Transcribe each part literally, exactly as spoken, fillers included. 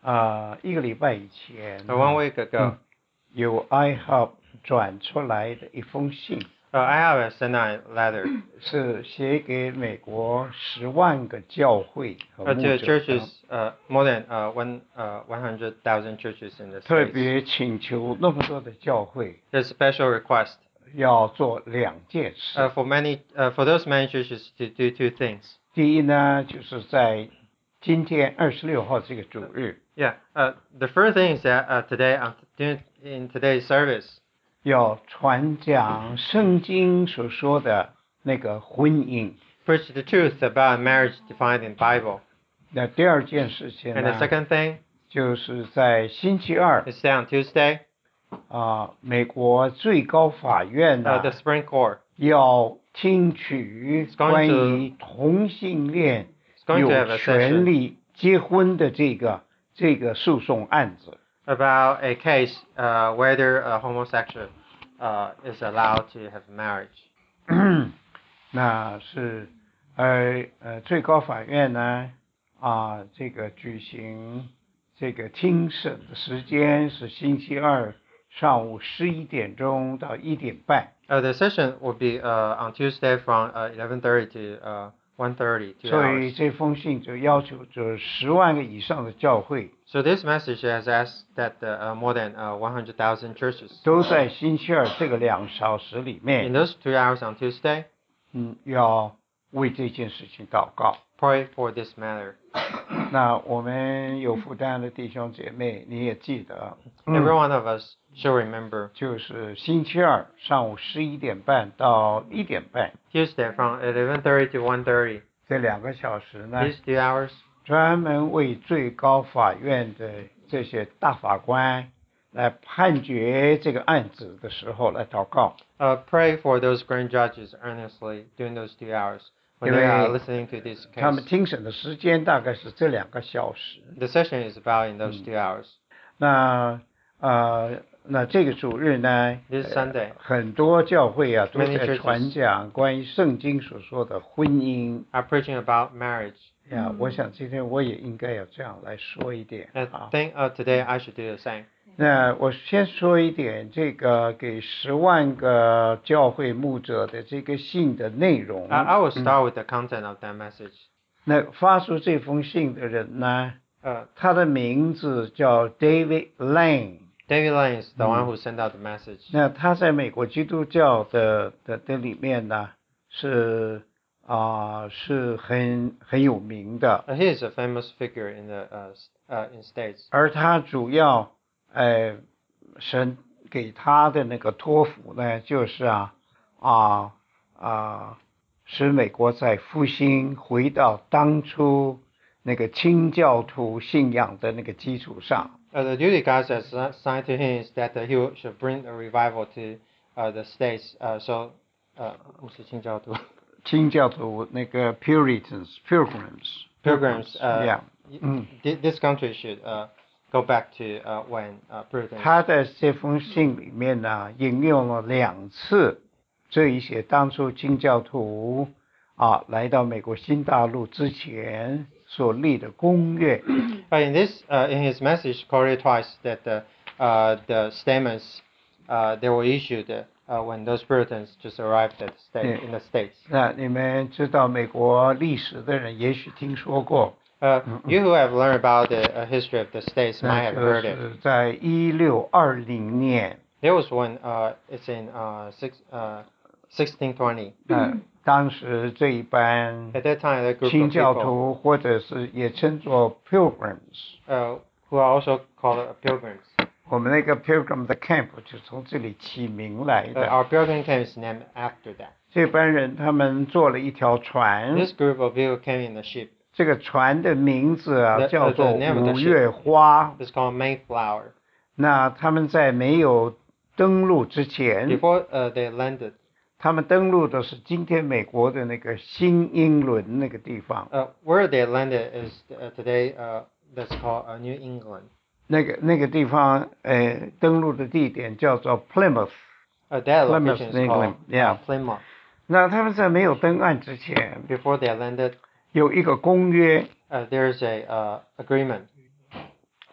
啊、呃，一个礼拜以前、 uh, one week ago，、 嗯、有 iHub 转出来的一封信。 Uh, I have a sent a letter. 是写给美国十万个教会和 Uh, 牧 to 者的。 churches, uh, more than uh, one uh, one hundred thousand churches in the 特 states. 别请求那么多的教会 There's a special request 要做两件事。 uh, for many uh, for those many churches to do two things. 第一呢，就是在今天二十六号这个主日， Yeah. Uh, the first thing is that uh, today on in today's service, 要传讲圣经所说的那个婚姻。 preach the truth about marriage defined in Bible. 那第二件事情 And the 呢， second thing 就是在星期二 is that on Tuesday, 啊、美国最高法院 uh, 呢 the Supreme Court 要听取 is going 关 to 于同性恋 is going to 有 have a 权 session 利结婚的这个这个诉讼案子。 about a case uh, whether a homosexual uh, is allowed to have marriage. 那是呃呃最高法院呢啊这个举行这个听审的时间是星期二上午十一点钟到一点半。 Uh, the session will be uh, on Tuesday from uh, eleven thirty to uh, one thirty, two 所以 hours. 这封信就要求这十万个以上的教会 So this message has asked that uh, uh, more than uh, one hundred thousand churches 都在星期二这个两小时里 in 面， those two hours on Tuesday 嗯，要为这件事情祷告。 pray for this matter. 那我们有负担的弟兄姐妹，你也记得， Every one of us should remember 就是星期二上午十一点半到一点半 Tuesday from eleven thirty to one thirty. 这两个小时呢， These two hours 专门为最高法院的这些大法官来判决这个案子的时候来祷告。 uh, pray for those grand judges earnestly during those two hours when they are listening to this 他们 case. 听审的时间大概是这两个小时。 The session is about in those two hours. 那呃，那这个主日呢， This 呃 Sunday, 很多教会啊都 Many 在 churches 传讲关于圣经所说的婚姻 are preaching about marriage. 呀。我想今天我也应该要这样来说一点 I 啊。 think uh, today I should do the same. 那我先说一点这个给十万个教会牧者的这个信的内容。 I, I will 嗯 start with the content of that message. 那发出这封信的人呢， Uh, 他的名字叫 David Lane。 David Lane is the one who sent out the message. 那他在美国基督教的的的里面呢，是啊、是很很有名的。 Uh, he is a famous figure in the uh, s- uh, in states. 而他主要呃神给他的那个托付呢，就是啊啊啊，使美国在复兴回到当初那个清教徒信仰的那个基础上。 Uh, the duty God has assigned to him is that uh, he will- should bring a revival to uh, the states. Uh, so, uh, 不是清教徒。 清教徒那个 Puritans Pilgrims Pilgrims, uh, yeah y- 嗯 thi- this country should uh, go back to uh, when uh, Puritans. 他在这封信里面呢，引用了两次这一些当初清教徒啊来到美国新大陆之前所立的公约。 Uh, in this, uh, in his message, quoted twice that the uh, the statements uh, they were issued uh, when those Puritans just arrived at the state Yeah. in the states. 那你们知道美国历史的人也许听说过， Uh, you who have learned about the uh, history of the states 那 might have 就 heard it. 是在一六二零年， There was one. Uh, it's in uh, six, uh, sixteen twenty. 那当时这一班 At that time, a group 清 of 教 people 徒或者是也称作 Pilgrims， uh, who are also called uh, pilgrims. 我们那个 Pilgrim 的 camp 就从这里起名来 Uh, 的。 our pilgrim camp is named after that. 这班人他们做了一条船， This group of people came in the ship. 这个船的名字啊 The- 叫做 the name of the 五月花。 It's called Mayflower. 那他们在没有登陆之前， Before uh, they landed, 他们登陆的是今天美国的那个新英伦那个地方， uh, where they landed is uh, today uh, that's called uh, New England. 那个那个地方呃登陆的地点叫做 Plymouth。 Uh, that Plymouth, location is England. called Yeah. uh, Plymouth. 那他们在没有登岸之前， Before they landed, 有一个公约， uh, there's a uh, agreement.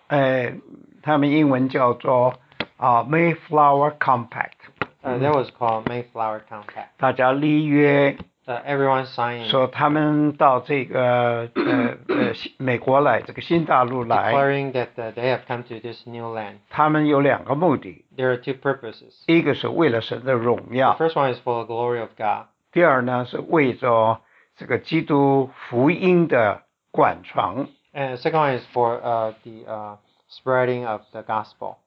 呃，他们英文叫做啊 Mayflower Compact。 Uh, that was called Mayflower Compact. 大家立约。 Uh, everyone signed. 说他们到这个呃呃美国来，这个新大陆来。 Declaring that uh, they have come to this new land. 他们有两个目的。 There are two purposes. 一个是为了神的荣耀。 The first one is for the glory of God. 第二呢是为着这个基督福音的广传。 And the second one is for uh, the uh, spreading of the gospel.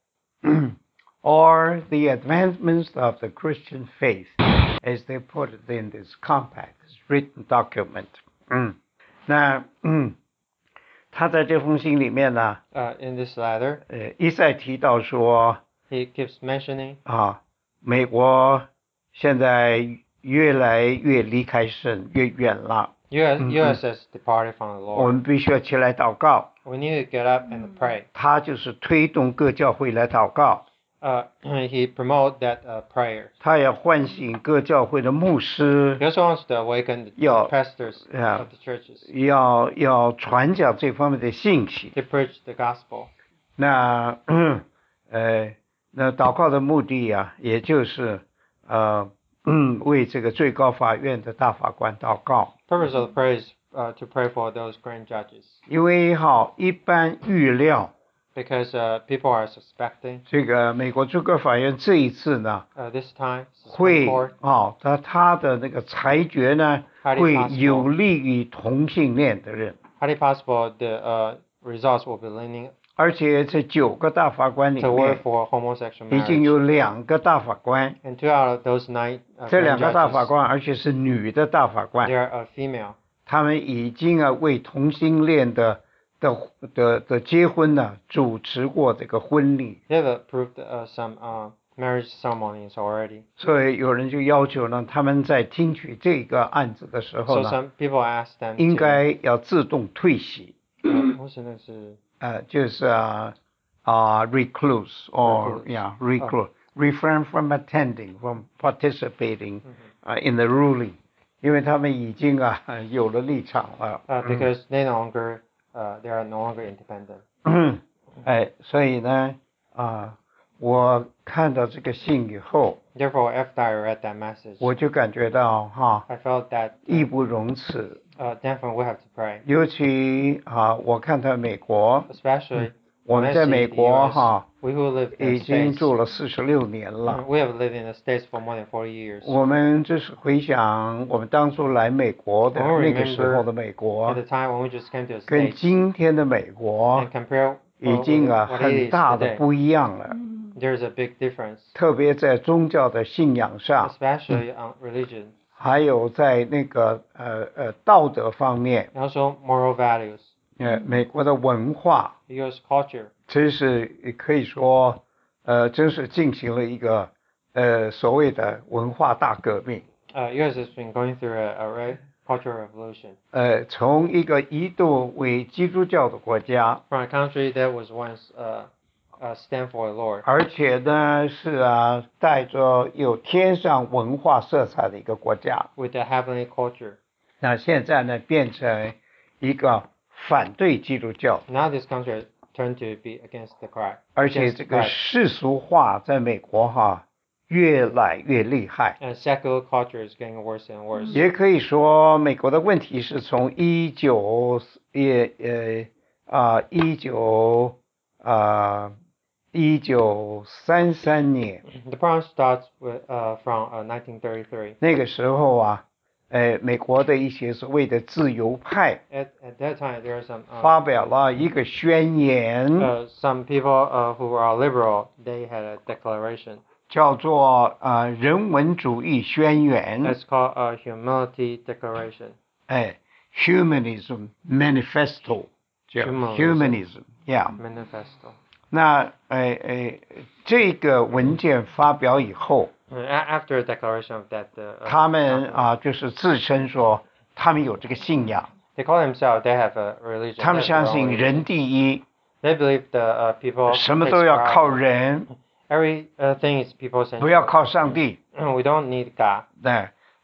Or the advancements of the Christian faith, as they put it in this compact, this written document. 嗯，那嗯，他在这封信里面呢， Uh, in this letter, 呃，一再提到说， he keeps mentioning 啊，美国现在越来越离开神，越远了。 U S, 嗯 U S has departed from the 我 Lord. 们必须要起来祷告。 We need to get up and pray. 他就是推动各教会来祷告。 Uh, he promotes that uh, prayer. 他要唤醒各教会的牧师。 He also wants to awaken the, the 要 pastors Yeah. of the churches 要要传讲这方面的信息。 to preach the gospel. 那呃，那祷告的目的啊，也就是呃，为这个最高法院的大法官祷告。 Purpose of the prayer is uh, to pray for those grand judges. 因为好，一般预料 Because uh, people are suspecting 这个美国最高法院这一次呢， uh, this time, 会 Supreme Court, 哦，他他的那个裁决呢， highly 会 possible. 有利于同性恋的人。 highly possible the uh, results will be leaning 而且这九个大法官里 toward 面， for homosexual 已经 marriage. 有两个大法官， And two out of those nine uh, 这 grand 两个大 judges, 法官，而且是女的大法官， they are a female. 他们已经啊为同性恋的的的的结婚呢主持过这个婚礼。 They have approved uh, some uh, marriage ceremonies already. 所以有人就要求呢，他们在听取这个案子的时候 So 呢， some people ask them 应 to. 该要自动退席， Uh, 或是那是呃，就是啊啊 recluse or Recluse. yeah recluse refrain from attending from participating 嗯 uh, in the ruling， 因为他们已经啊有了立场了。 uh, because they no longer uh, they are no longer independent. 嗯哎，所以呢啊，我看到这个信以后， Therefore, after I read that message, 我就感觉到哈， I felt that 义 uh, 不容辞。 uh, definitely we have to pray, 尤其啊，我看到美国， especially 我 when 们 I 在 see 美 the 国 U S. 哈， We who live in 已 the 经 States, 住了四十六年了。 we have lived in the States for more than forty years. 我们就是回想我们当初来美国的 I 那个时 remember 候的美 At 国， the time when we just came to the 跟 States 今天的美国 and compare 已 uh, 经 with 啊 what 很 it is 大的 today, 不一样了， there's a big difference, 特别在宗教的信仰上， especially on religion 还有在那个呃呃道德方面， and also moral values. 呃，美国的文化， The U S culture 真是也可以说，呃，真是进行了一个呃所谓的文化大革命。 Uh, U S has been going through a, a re- cultural revolution 呃，从一个一度为基督教的国家， from a country that was once uh, uh, stand for the Lord, 而且呢是啊带着有天上文化色彩的一个国家。 with a heavenly culture. 那现在呢变成一个反对基督教， Now this country has turned to be against the Christ. 而且 against 这个 Christ. 世俗化在美国哈越来越厉害。 And secular culture is getting worse and worse. 也可以说，美国的问题是从一九也呃啊一九啊一九三三年 The problem starts with, uh, from uh, nineteen thirty-three. 那个时候啊，呃，美国的一些所谓的自由派 At, at that time, there are some 发 uh, 表了一个宣言， uh, some people uh, who are liberal. They had a declaration. 叫做啊人文主义宣言， It's called a humility declaration. 哎 ，Humanism Manifesto，叫 Humanism Humanism，yeah。 Manifesto. 那呃呃，这个文件发表以后， Uh, a- After a declaration of that, uh, 他们 document, 啊就是自称说他们有这个信仰， they call themselves. They have a religion. 他 They 们 have 相 their own 信 religion. 人第一， They believe the uh, people 什么 takes 都要 pride. 靠人， Every uh, thing is people 不要 centered. 靠上帝。 We don't need God. 对，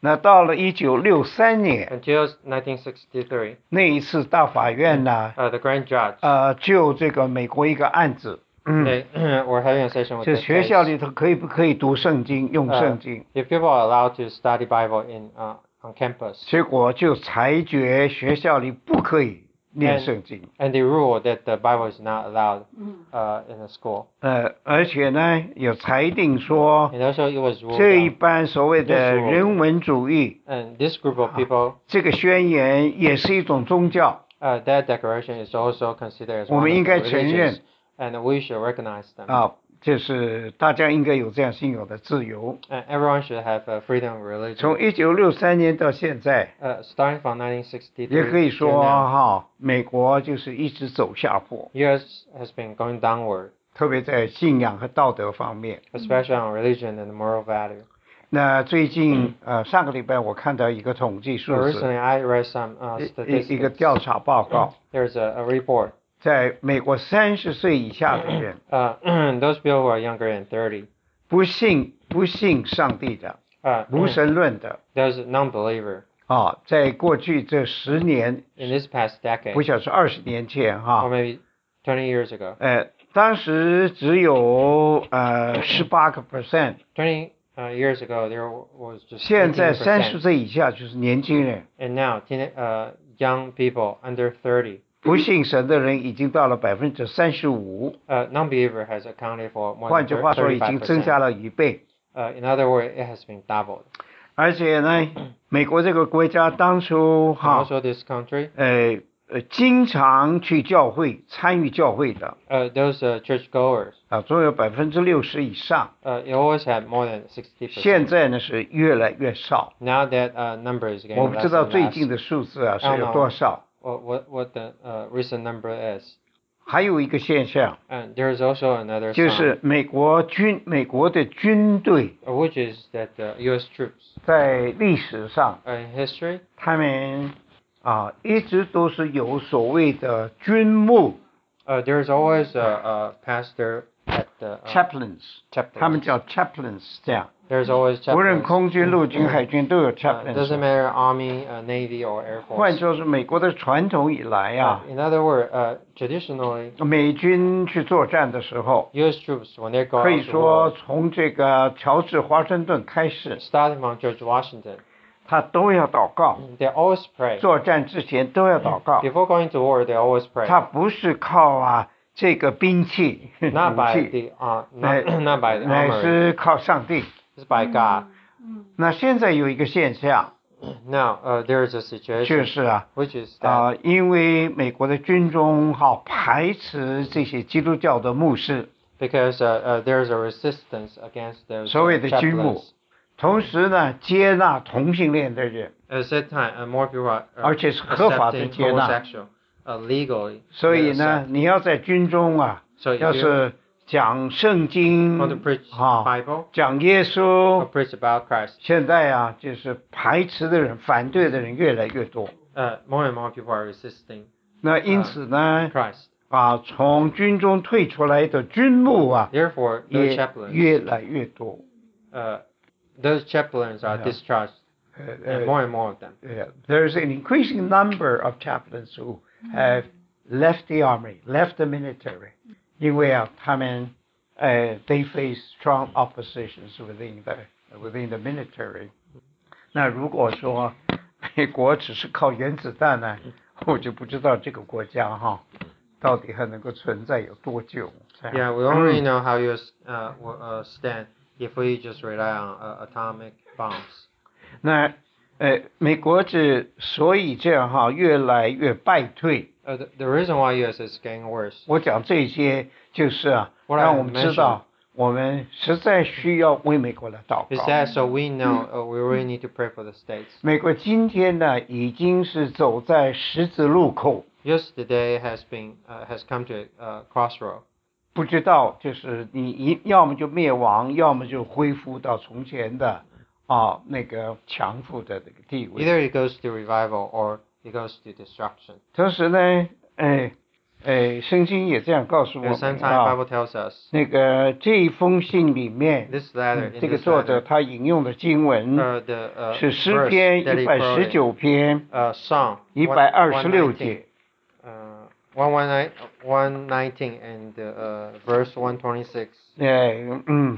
那到了一九六三年 Until nineteen sixty-three, 那一次大法院呢， uh, the grand judge, 呃，就这个美国一个案子，嗯， they were having a session with 这 the 学校 case. 里头可以不可以读圣经，用 Uh, 圣经？ if people are allowed to study Bible in uh, on campus, 结果就裁决学校里不可以念 And- 圣经， and they rule that the Bible is not allowed uh, in the school. 呃，而且呢，有裁定说 And also it was ruled 这一 out, 般所谓的 Yes, ruled. 人文主义， and this group of people, 这个宣言也是一种宗教， uh, that declaration is also considered as 我 one 们 of 应 the 该承认 religions, and we should recognize them. 啊，就是大家应该有这样信仰的自由。 And everyone should have uh, freedom of 从 religion. 一九六三年到现在， Uh, starting from nineteen 也可以 sixty-three to 说 now, 哈，美国就是一直走下坡， U S has been going downward, 特别在信仰和道德方面。 especially on religion and moral value. 那最近呃上个礼拜我看到一个统计 So 数字， recently I read some uh, 一一个 statistics. 调查报告， There's a, a report. 在美国三十岁以下的人， Uh, those people who are younger than thirty, 不信不信上帝的， uh, 无神论的 those non-believer 啊，在过去这十年， in this past 不 decade, 晓得是二十年前 or 哈， maybe twenty years ago, 呃，当时只有呃十八个 percent， twenty uh, years ago there was just 现在三十 eighteen percent, 岁以下就是年轻人， and now teen, uh, young people under thirty, 不信神的人已经到了百分之三十五， uh, non-believer has accounted for more 换句 than 话说，已 thirty-five 经增加 percent. 了一倍。 Uh, in other words, it has been doubled. 而且呢，美国这个国家当初 And 哈， also this country, 呃呃，经常去教会、参与教会的 uh, those uh, churchgoers, 啊，总有百分之六十以上。 uh, it always had more than sixty 现 percent. 在呢是越来越少， Now that uh, number is 我 getting 不 less 知道 and 最近 less. 的数字啊 I 是 don't 有 know 多少。 what what, what the uh, recent number is. 还有一个现象， And there is also another 就 sign, 是美国军美国的军队 uh, which is that the U S troops 在历史上， uh, in history, 他们啊一直都是有所谓的军牧 uh, there is always a, a pastor at the uh, chaplains， 他们 chaplains. 叫 chaplains 这样， There's always 无论 chaplains. 空军、陆军、海军都有 Uh, chaplains。 doesn't matter army, uh, navy, or air 换 force. 作是美国的传统以来 Uh, 啊， in other words, uh, traditionally, 美军去作战的时候， U S troops when they go 可以 out to 说 war, 从这个乔治华盛顿开始， starting from George Washington, 他都要祷告， they always pray. 作战之前都要祷告。 Before going to war, they always pray. 他不是靠啊这个兵器 Not 武 by 器， the uh, 乃 not, not by the 乃 armory, 是靠上帝。 it's by God. 那现在有一个现象， Now, uh, there is a 就 situation 是啊 which is that 啊、因为美国的军中好排斥这些基督教的牧师， because uh, uh, there is a resistance against those 所谓 uh, 的军牧 chaplains. 同时呢接纳同性恋的人， At that time, uh, more people are uh, 而且是合法的 accepting 接纳。 homosexual uh, legally. 所 they 以呢 accept. 你要在军中啊， So if 要 you 是讲圣经 want to preach 啊， Bible 讲耶 or 稣， preach about Christ, 现在啊就是排斥的人、反对的人越来越多。 uh, more and more people are resisting 那因此呢， Christ. 啊，从军中退出来的军牧啊， Therefore, those 也 chaplains, 越来越多。 uh, those chaplains are Yeah. discharged, 呃 and 呃 more and more of them. Yeah, there's an increasing number of chaplains who have left the army, left the military. 因为啊，他们呃，they face strong oppositions within the within the military. 那如果说美国只是靠原子弹呢，我就不知道这个国家哈，到底还能够存在有多久。这样 Yeah, we don't really know how U S uh, will uh, stand if we just rely on uh, atomic bombs. 那呃，美国之所以这样哈，越来越败退。 Uh, the, the reason why U S is getting worse 我讲这些就是啊， What I 让我们知道我们实在需要为美国来祷 is 告。 that so we know uh, we really need to pray for the states. 美国今天呢，已经是走在十字路口， U S today has been uh, has come to a uh, crossroad. 不知道就是你一要么就灭亡，要么就恢复到从前的啊那个强富的这个地位。 Either it goes to revival or it goes to destruction. 同时呢，哎呃，圣经也这样告诉 At 我 the same 们 time, 啊。 Bible tells us 那个这一封信里面， this letter 嗯 in 这个 this 作者 letter, 他引用的经文 uh, the uh, 是诗 verse 篇 that 一 he 百十 quoted, 九篇 uh, Psalm 一百二十六 one nineteen, 节。 uh, one nineteen, one nineteen and uh, verse one twenty-six. 哎，嗯，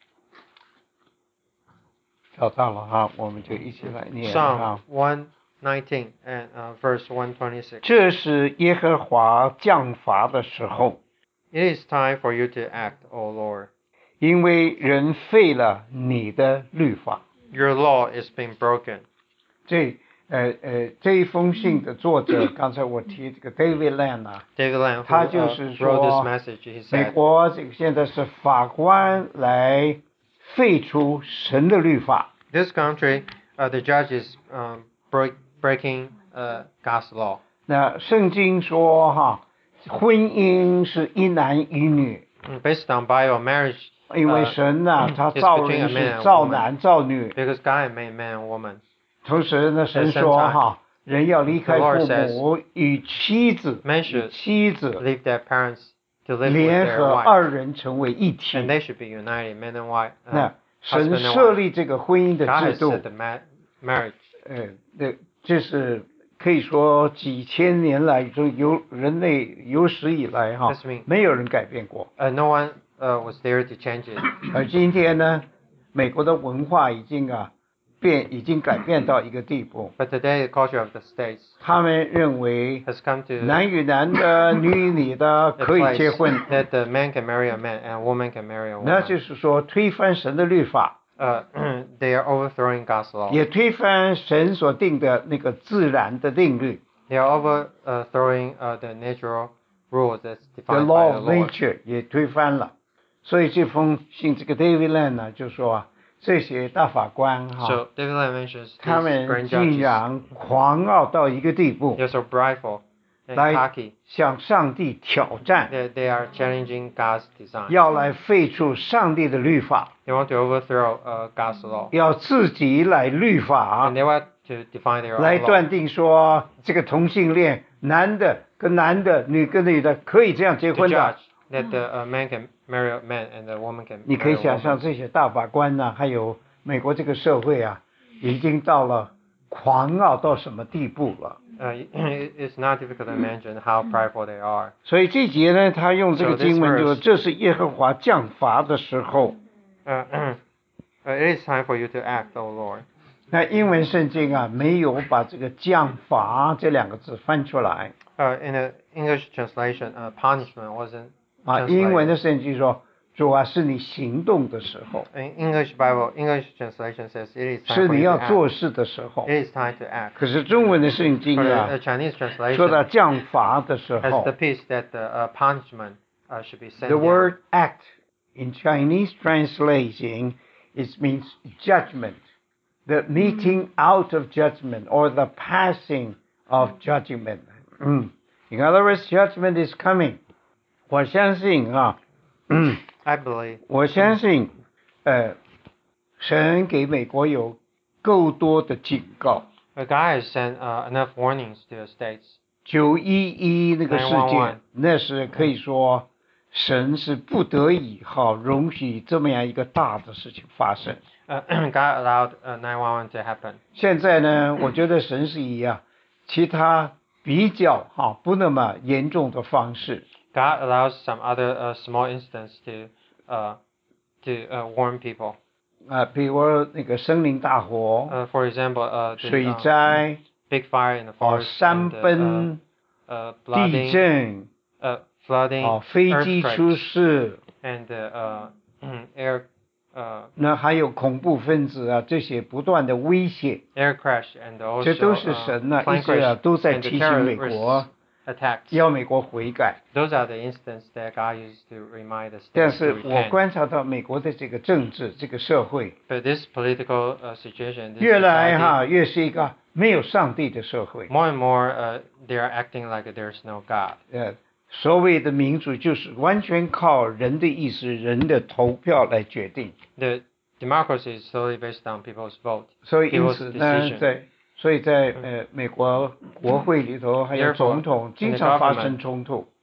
找到了哈，我们就一起来念 Psalm 哈。 one nineteen and uh, verse one twenty-six. 这是耶和华降罚的时候， It is time for you to act, O Lord. 因为人废了你的律法。 Your law is being broken. 这呃呃这一封信的作者，刚才我提这个 David Land 啊， David Lamb, who 他就 uh, 是 wrote this 说， message, he 美 said, 国这个现在是法官来废除神的律法。 this country, uh, the judges um, break, breaking uh, God's law. 那圣经说哈，婚姻是一男一女， Based on Bible, marriage 因为 uh, 神呐、他 is 造 between 人 a 是 man and 造 woman. 男造女。 Because God made man and woman. 同时呢，神 At the same 说 time, 哈，人要离开 the Lord 父母，与妻子 Men 与 should 妻子 leave their parents to live with 联 their 合， wife. 二人成为一 And 体。 they should be united, man and wife. Uh, 那 husband 神 and 设 wife. 立这个婚姻的 God 制 has 度 set，the ma- marriage. 呃，那这是可以说几千年来，就有人类有史以来哈 That's mean. 没有人改变过。 Uh, no one uh, was there to change it. 而今天呢，美国的文化已经啊变，已经改变到一个地步， But today, the culture of the states 他们认为 has come to 男与男的、女与女的 a 可以 place 结婚， that the man can marry a man and a woman can marry a 那 woman. 就是说推翻神的律法， Uh, they are overthrowing God's law. 也推翻神所定的那个自然的定律 They are overthrowing uh, the natural rules that's ，the defined law by the of Lord. nature 也推翻了。所以这封信这个 David Land 呢，就说啊，这些大法官哈， So David Lamb mentions 他 these 们 grand 竟 judges. 然狂傲到一个地步， They're so prideful and 来 cocky 向上帝挑战， that they are challenging God's design. 要来废除上帝的律法， They want to overthrow uh, God's law. 要自己来律法 And，they want to define their 来 own law. 断定说这个同性恋，男的跟男的，女跟女的可以这样结 To 婚 judge 的。 that the uh, man can marry a man and the woman can 你可以 marry a 想象 woman. 这些大法官呐、还有美国这个社会啊，已经到了狂傲到什么地步了。 Uh, it- it's not difficult to imagine how prideful they are. 所以这节呢，他用这个 So this 经文就说 verse- 这是耶和华降罚的时候。 Uh, uh, it is time for you to act, O Lord. 那英文圣经啊，没有把这个降罚这两个字翻出来 Uh, in the English translation, uh, punishment wasn't 啊。英文的 translated. 圣经说，主啊，是你行动的时候， In English Bible, English translation says it is 是 time for 你 you to 要做 act. 事的时候。 It is time to act. 可是中文的圣经 For the 啊 uh,，Chinese 说 translation 到降罚的时 has 候 the piece that the uh, punishment uh, should be sent ，the down. word act in Chinese translation it means judgment, the meeting out of judgment or the passing of judgment. 嗯 In other words, judgment is coming. 我相信啊，嗯 I believe 我相信，呃，神给美国有够多的警告。 uh, God has sent uh, enough warnings to the states. 九一一那个事 911 件，那是可以说神是不得已哈容许这么样一个大的事情发生。 Uh, God allowed uh, nine one one to happen. 现在呢，我觉得神是以啊其他比较哈不那么严重的方式， God allows some other uh, small instance to uh, to uh, warn people. 啊，比如那个森林大火、 Uh, for example, uh, the 水 uh, 灾、 big fire in the 哦 forest, 山 and, uh, 崩、 uh, 地 flooding, 震、 uh, flooding, 哦飞机出 earthquakes, 事， and uh, uh, air uh, 那还有恐怖分子啊这些不断的威胁， air crash, and 这 also 都是 uh, 神呢、一 plane 直啊 crash 都在 and the 提醒美 terrorist 国， attacks. 要美国悔改。 Those are the instances that God uses to remind the 但 states 是 to 我 repent. 观察到美国的这个政治、这个社会， But this political uh, situation, this 越来 society, 哈越是一个没有上帝的社会。 more and more uh, they are acting like there's no God. 呃，所谓的民主就是完全靠人的意识、人的投票来决定。 The democracy is solely based on people's vote. 所以因 People's 此呢， decision. 在所以在呃美国国会里头还有 Therefore, 总统 in 经 the 常发 government, 生冲突。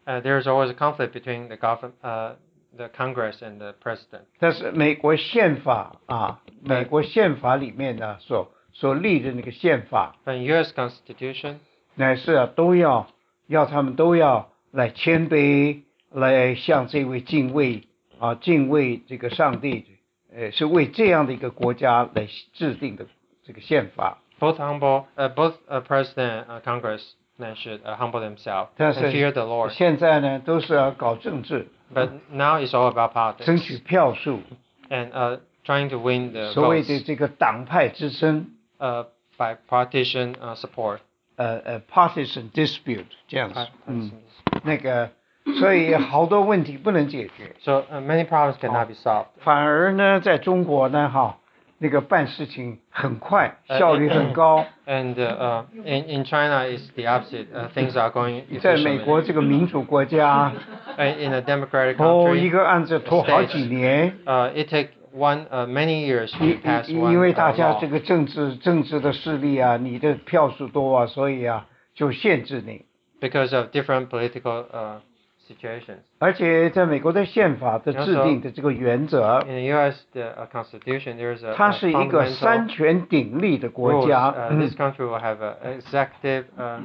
Uh, there's always a conflict between the government, uh, the Congress and the president. 但是美国宪法啊，美国宪法里面呢所所立的那个宪法， But in U S Constitution, 乃是啊都要要他们都要来谦卑，来向这位敬畏啊敬畏这个上帝，呃，是为这样的一个国家来制定的这个宪法。 both humble, uh, both uh, president and uh, congressmen should uh, humble themselves 但 and fear 是 the Lord. 现在呢都是要搞政治， But now it's all about 争 politics 取票数， and uh, trying to win the 所谓的 votes 这个党派之争， uh, by partisan uh, support. 呃呃 partisan dispute 这样子， Partisan 嗯，那个，所以好多问题不能解决， So uh, many problems cannot be solved. 反而呢，在中国呢，哈，那个办事情很快， Uh, 效率很高。 And uh, uh, in, in China, it's the opposite. Uh, things are going 在美 efficiently. 国这个民主国家， Uh, in a democratic 哦，一 country, 个案子拖好几年， uh, it takes one uh, many years to 因 pass 因 one 因为 uh, 大家 law 这个政治政治的势力啊，你的票数多啊，所以啊就限制你。 because of different political uh, situations. 而且在美国的宪法的制定的这个原则， In the U S the uh, Constitution, there's a, 它 a 是一个 fundamental 三权鼎立的国 rules. 家。 Uh, 嗯 this country will have an executive. Uh,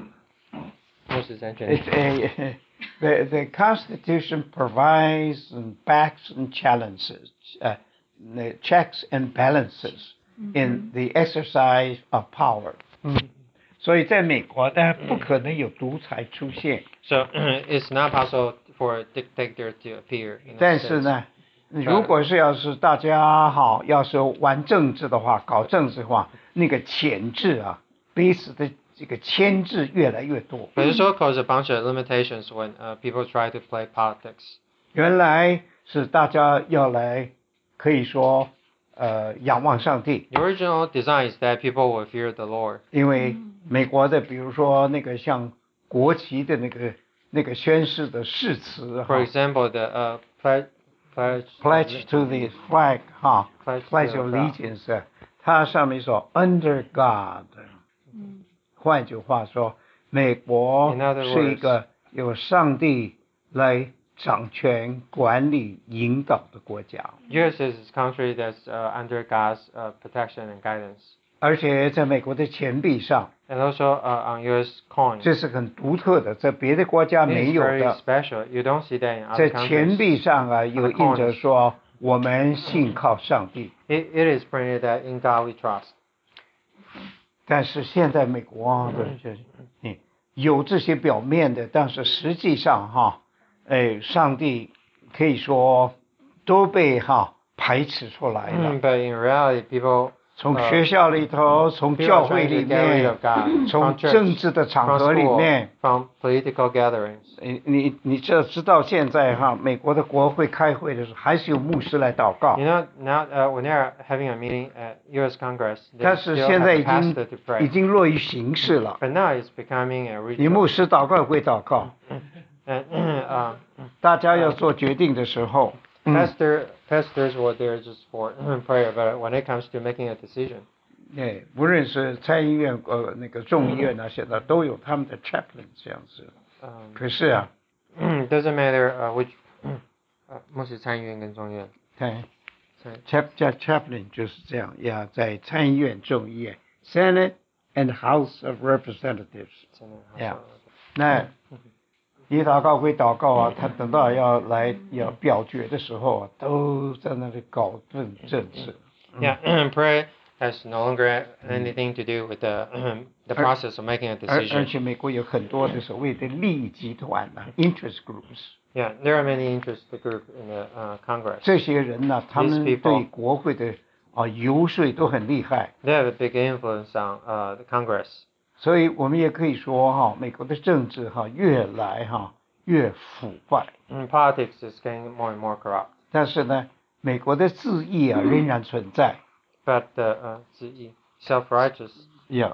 what's the extension? It's a, the, the Constitution provides and backs and challenges, uh, the checks and balances in the exercise of power. 所以在美国呢，不可能有独裁出现。 So it's not possible for a dictator to appear. In 但 the 是 States. 呢，如果是要是大家好，要是玩政治的话，搞政治的话，那个潜质啊，彼此的这个牵制越来越多。 But this all causes a bunch of limitations when uh, people try to play politics. 原来是大家要来，可以说，呃，仰望上帝， The original design is that people will fear the Lord. 因为美国的，比如说那个像国旗的那个那个宣誓的誓词 For 哈 example, the uh, pledge, pledge, ，Pledge to the flag 哈 Pledge to ，Pledge the of flag. allegiance，它上面说 Under God，换句话说，美国 In other 是一个由上帝来掌权、管理、引导的国家。 U S is a country that's uh, under God's uh, protection and guidance. 而且在美国的钱币上， And also uh, on U S coins. 这是很独特的，在别的国家 This 没 is 有 very 的。 special. You don't see that in 在 other 钱币 countries. 上啊，有印着说我们信靠上帝。 It, it is printed that in God we trust. 但是现在美国的这，嗯，有这些表面的，但是实际上哈，哎，上帝可以说都被哈排斥出来了。 But in reality, people 从学校里头，从 people 教 are 会 trying 里 to get rid 面 of，God 从 from church, 政治的场 from 合里 school, 面， from political gatherings. 你你你这知道现在哈，美国的国会开会的时候，还是有牧师来祷告 You。know, now uh, when they're having a meeting at U S Congress, they 但是 still 现 have 在 a 已经 pastor to 已 pray. 经落于形式了。 But now it's becoming a 你牧 ritual. 师祷告归祷告， And uh, 大家要做决定的时候，嗯， pastor pastors were there just for prayer, but when it comes to making a decision, 哎，无论是参议院呃那个众议院啊，现在都有他们的 chaplain 这样子。 um, 可是啊， doesn't matter uh, which. 呃，牧师参议院跟众议院。 对参 ，chap 叫 chaplain 就是这样呀，在参议院、众议院 Senate and House of Representatives。 真的好 Yeah 像那你祷告归祷告啊，他等到要来要表决的时候啊，都在那里搞政政治。 Yeah, prayer has no longer anything to do with the the process of making a 而而 decision. 且美国有很多的所谓的利益集团啊 ，interest groups。 Yeah, there are many interest groups in the uh, Congress. 这些人呢，他 These 们 people- 对国会的啊游说都很厉害， They have a big influence on uh, the Congress. 所以我们也可以说哈，美国的政治哈越来哈越腐败， And politics is getting more and more corrupt. 但是呢，美国的自义啊仍然存在。 But the uh, 自义 self-righteous, 呀，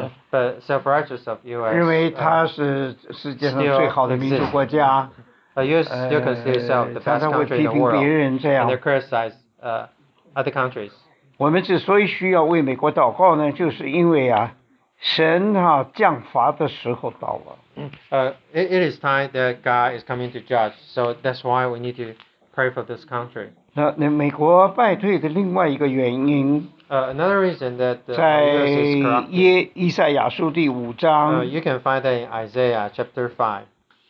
but self-righteous of U S. 因为 uh, 它是世界上最好的民主国家， uh, U S still considers itself 呃， the 常 best 常会 country 批 in the 评别 world, 人这 and 样 they。criticize uh, other countries. 我们之所以需要为美国祷告呢，就是因为啊，神哈、降罚的时候到了。 uh, it, it is time that God is coming to judge. So that's why we need to pray for this country. 那那美国败退的另外一个原因， Uh, another reason that the 在 U S is corrupted. 耶以赛亚书第五 Uh, 章 you can find that in Isaiah chapter five.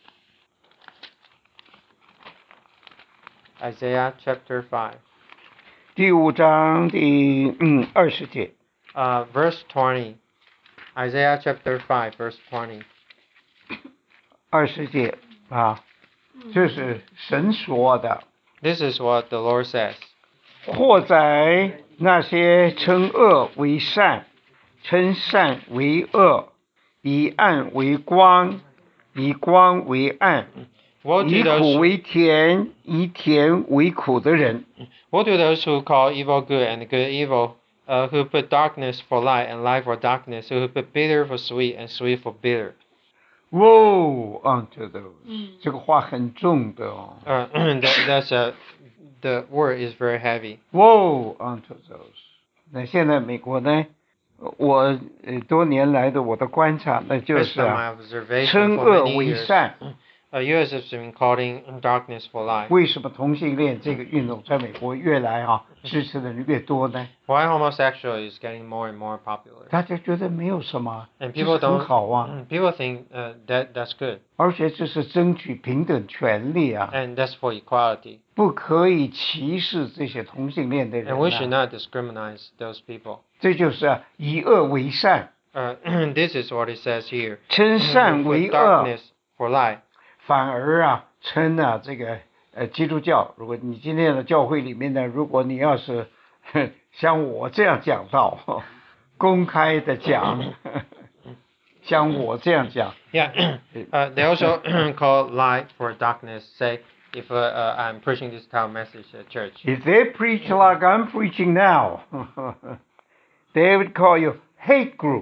Isaiah chapter five. 第五章第嗯二十节， Uh, verse twenty. Isaiah chapter five, verse twenty. 二十节啊，这是神说的。 This is what the Lord says. 或在那些称恶为善，称善为恶，以暗为光，以光为暗， Woe 以 to 苦 those 为甜，以甜为苦的人。 woe to those who call evil good and good evil, uh, who put darkness for light and light for darkness, who put bitter for sweet and sweet for bitter. Woe unto those，、这个话很重的哦。 Uh, that, that's a, the word is very heavy. Woe unto those。那现在美国呢？我呃多年来的我的观察，那就 Based 是 on 啊， my observation 称 for 恶 many 为 years, 善。 uh, U S has been calling darkness for light. 为什么同性恋这个运动在美国越来啊支持的人越多呢？ Why homosexual is getting more and more popular? 大家觉得没有什么， And 这是 people 很 don't, 好啊， people think uh, that that's good, 而且这是争取平等权利啊， and that's for equality. 不可以歧视这些同性恋的人 And we should 啊， not discriminate those people. 这就是啊以恶为善， Uh, this is what it says here. 称善 Put 为恶， darkness for light. 反而啊称啊这个呃基督教，如果你今天的教会里面呢，如果你要是呵像我这样讲到，呵公开的讲，呵像我这样讲， Yeah. Uh, they also call light for darkness. Say, if uh, uh, I'm preaching this kind of message at church, if they preach like I'm preaching now, they would call you hate group.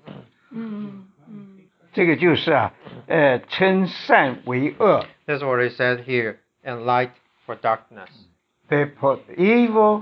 这个就是啊，呃，称善为恶。 that's what it said here, and light for darkness. They put evil,